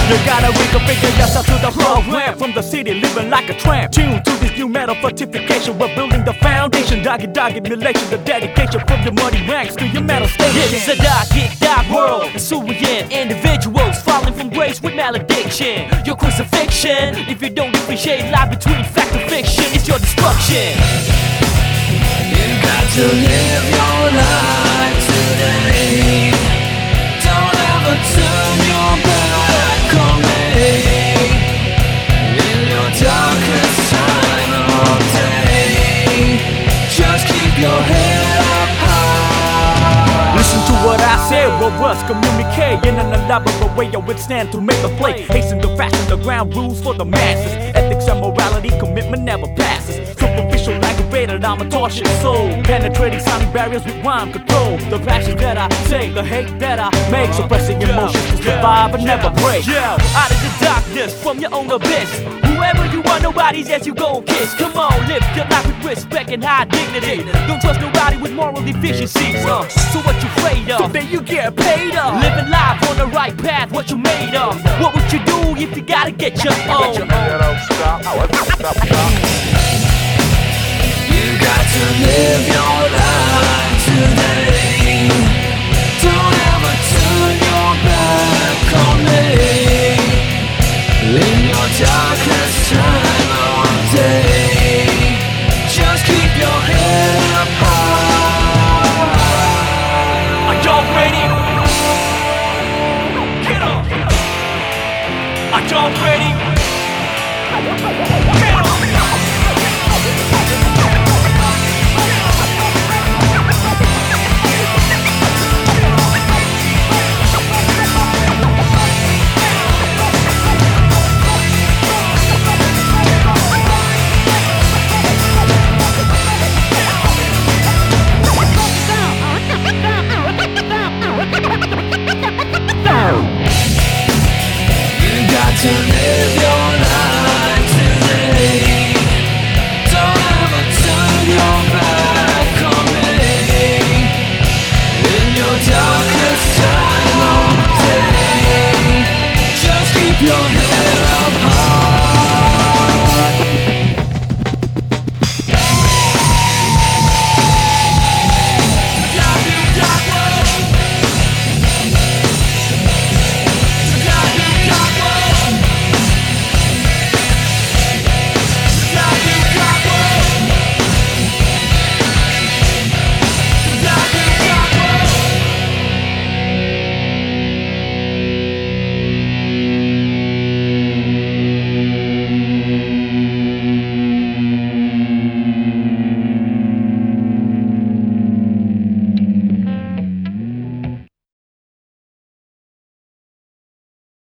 You gotta reconfigure yourself to the program. From the city, living like a tramp. Tune to this new metal fortification. We're building the foundation. Dog emulation, the dedication from your muddy ranks to your metal station. It's a dark world, and so we in individuals falling from grace with malediction. Your crucifixion, if you don't appreciate life between fact and fiction, it's your destruction. You got to live your life today. Don't ever turn your back on me. In your darkest time of day, just keep your head up high. Listen to what I say, robust communicate in an elaborate way. I withstand to make a play. Hasten to fashion the ground rules for the masses. Ethics and morality, commitment never passes. Superficial, aggravated, I'm a tortured soul. Penetrating sonic barriers with rhyme control. The passions that I say, the hate that I make. Suppressing emotions to survive and never break. Yeah, out of the darkness, from your own abyss. Whoever you are, nobody's as you gon' kiss. Come on, live your life with respect and high dignity. Don't trust nobody with moral deficiencies. So what you afraid of? Then you get paid up. Living life on the right path, what you made of? What would you do if you gotta get your own? You got to live your life today.